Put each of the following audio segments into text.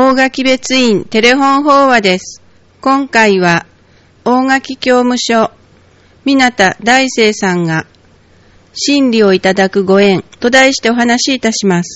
大垣別院テレフォン法話です。今回は大垣教務所湊大成さんが真理をいただくご縁と題してお話しいたします。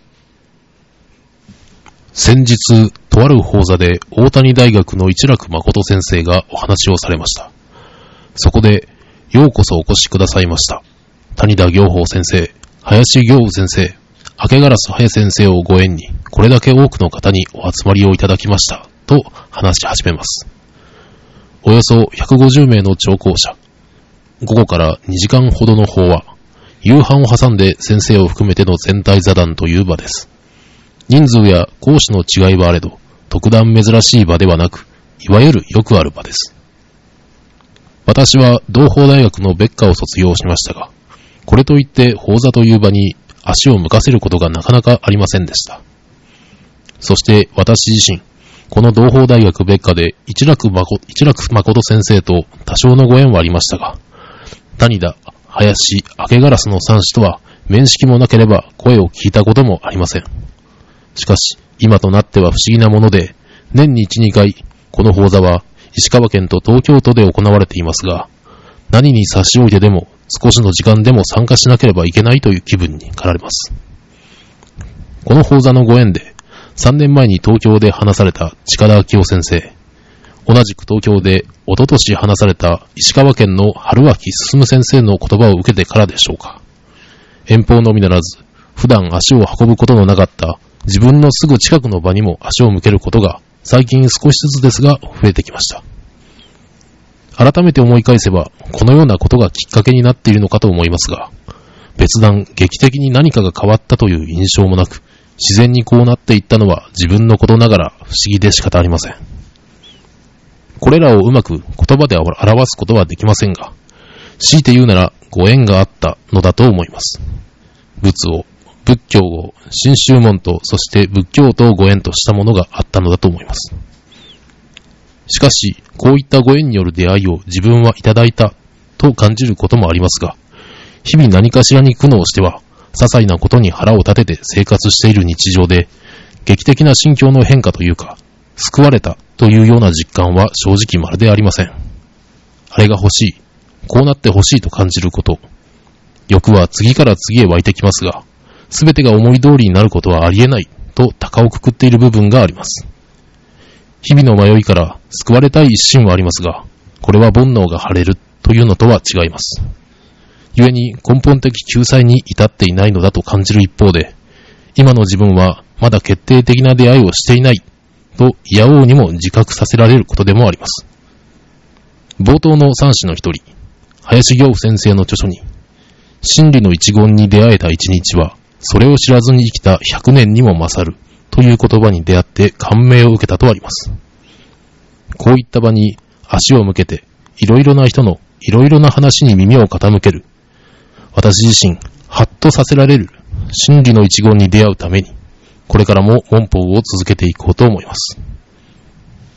先日、とある講座で大谷大学の一楽誠先生がお話をされました。そこで、ようこそお越しくださいました。谷田行法先生、林行夫先生、明烏早先生をご縁に、これだけ多くの方にお集まりをいただきました、と話し始めます。およそ150名の聴講者、午後から2時間ほどの法話、夕飯を挟んで先生を含めての全体座談という場です。人数や講師の違いはあれど、特段珍しい場ではなく、いわゆるよくある場です。私は同法大学の別科を卒業しましたが、これといって法座という場に足を向かせることがなかなかありませんでした。そして私自身、この同法大学別科で一楽誠先生と多少のご縁はありましたが、谷田、林、明烏の三氏とは面識もなければ声を聞いたこともありません。しかし、今となっては不思議なもので、年に1、2回、この法座は石川県と東京都で行われていますが、何に差し置いてでも少しの時間でも参加しなければいけないという気分に駆られます。この法座のご縁で、3年前に東京で話された近田明夫先生、同じく東京で一昨年話された石川県の春脇進先生の言葉を受けてからでしょうか。遠方のみならず、普段足を運ぶことのなかった自分のすぐ近くの場にも足を向けることが最近少しずつですが増えてきました。改めて思い返せば、このようなことがきっかけになっているのかと思いますが、別段劇的に何かが変わったという印象もなく、自然にこうなっていったのは自分のことながら不思議で仕方ありません。これらをうまく言葉で表すことはできませんが、強いて言うならご縁があったのだと思います。仏を、仏教を、真宗門と、そして仏教とご縁としたものがあったのだと思います。しかし、こういったご縁による出会いを自分はいただいたと感じることもありますが、日々何かしらに苦悩しては、些細なことに腹を立てて生活している日常で、劇的な心境の変化というか、救われたというような実感は正直まるでありません。あれが欲しい、こうなって欲しいと感じること、欲は次から次へ湧いてきますが、すべてが思い通りになることはありえないと高をくくっている部分があります。日々の迷いから救われたい一心はありますが、これは煩悩が晴れるというのとは違います。故に根本的救済に至っていないのだと感じる一方で、今の自分はまだ決定的な出会いをしていないといやおうにも自覚させられることでもあります。冒頭の三子の一人、林行夫先生の著書に、真理の一言に出会えた一日は、それを知らずに生きた100年にも勝るという言葉に出会って感銘を受けたとあります。こういった場に足を向けて、いろいろな人のいろいろな話に耳を傾ける。私自身、ハッとさせられる真理の一言に出会うために、これからも門法を続けていこうと思います。